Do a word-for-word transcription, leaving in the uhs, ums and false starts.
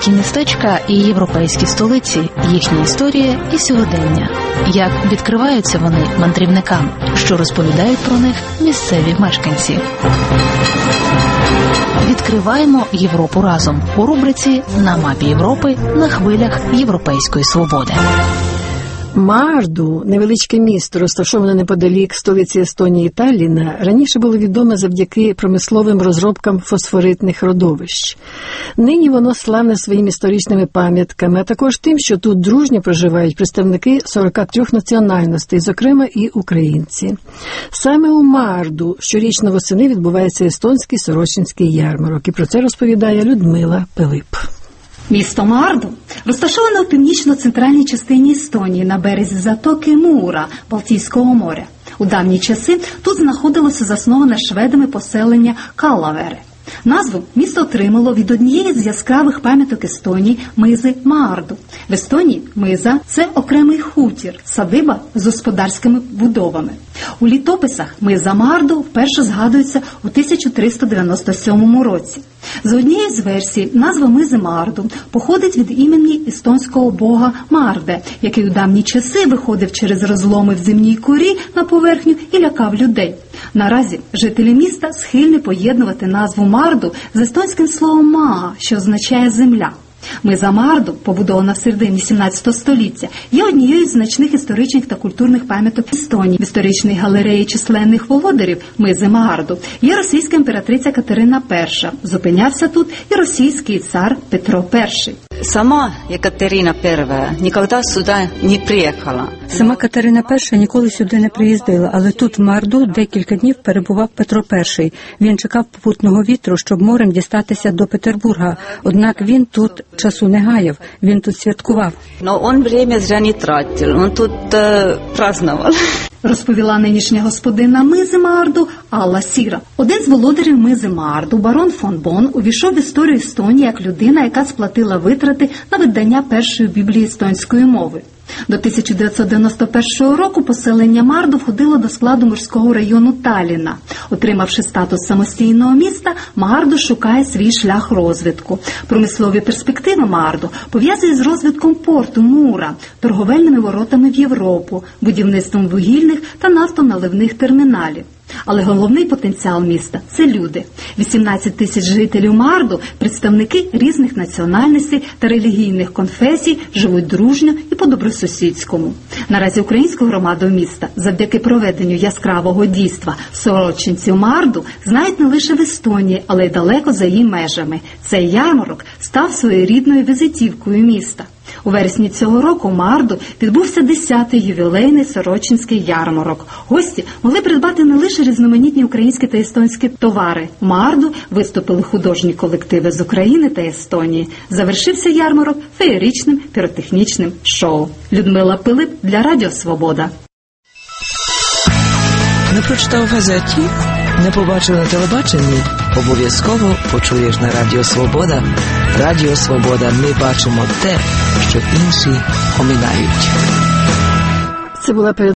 Європейські містечка і європейські столиці, їхня історія і сьогодення. Як відкриваються вони мандрівникам, що розповідають про них місцеві мешканці. Відкриваємо Європу разом у рубриці «На мапі Європи» на хвилях Європейської свободи. Маарду, невеличке місто, розташоване неподалік столиці Естонії Талліна, раніше було відоме завдяки промисловим розробкам фосфоритних родовищ. Нині воно славне своїми історичними пам'ятками, а також тим, що тут дружньо проживають представники сорока трьох національностей, зокрема і українці. Саме у Маарду щорічно восени відбувається естонський Сорочинський ярмарок, і про це розповідає Людмила Пилип. Місто Маарду розташоване у північно-центральній частині Естонії на березі затоки Мура Балтійського моря. У давні часи тут знаходилося засноване шведами поселення Каллавери. Назву місто отримало від однієї з яскравих пам'яток Естонії – мизи Маарду. В Естонії миза – це окремий хутір, садиба з господарськими будовами. У літописах миза Маарду вперше згадується у тисяча триста дев'яносто сьомому році. За однією з версій, назва мизи Маарду походить від імені естонського бога Маарде, який у давні часи виходив через розломи в земній корі на поверхню і лякав людей. Наразі жителі міста схильні поєднувати назву Маарду з естонським словом «маа», що означає «земля». Миза Маарду, побудована в середині сімнадцятого століття, є однією з значних історичних та культурних пам'яток Естонії. В історичній галереї численних володарів мизи Маарду є російська імператриця Катерина Перша. Зупинявся тут і російський цар Петро Перший. Сама Екатерина Перша ніколи сюди не приїхала. Сама Катерина Перша ніколи сюди не приїздила, але тут в Маарду декілька днів перебував Петро Перший. Він чекав попутного вітру, щоб морем дістатися до Петербурга. Однак він тут часу не гаяв, він тут святкував. Но він время зря не тратив, він тут uh, празднував. Розповіла нинішня господина мизи Маарду Алла Сіра. Один з володарів мизи Маарду, барон фон Бон, увійшов в історію Естонії як людина, яка сплатила витрати на видання першої біблії естонської мови. До тисяча дев'ятсот дев'яносто першого року поселення Маарду входило до складу морського району Талліна. Отримавши статус самостійного міста, Маарду шукає свій шлях розвитку. Промислові перспективи Маарду пов'язують з розвитком порту Мура, торговельними воротами в Європу, будівництвом вугільних та нафтоналивних терміналів. Але головний потенціал міста – це люди. вісімнадцять тисяч жителів Маарду, представники різних національностей та релігійних конфесій, живуть дружньо і по-добросусідському. Наразі українську громаду міста завдяки проведенню яскравого дійства «Сорочинців Маарду» знають не лише в Естонії, але й далеко за її межами. Цей ярмарок став своєрідною візитівкою міста. У вересні цього року в Маарду відбувся десятий ювілейний Сорочинський ярмарок. Гості могли придбати не лише різноманітні українські та естонські товари. В Маарду виступили художні колективи з України та Естонії. Завершився ярмарок феєричним піротехнічним шоу. Людмила Пилип для Радіо Свобода. Не прочитав в газеті? Не побачив на телебаченні? Обов'язково почуєш на Радіо Свобода. Радіо Свобода. Ми бачимо те, що інші оминають. Це була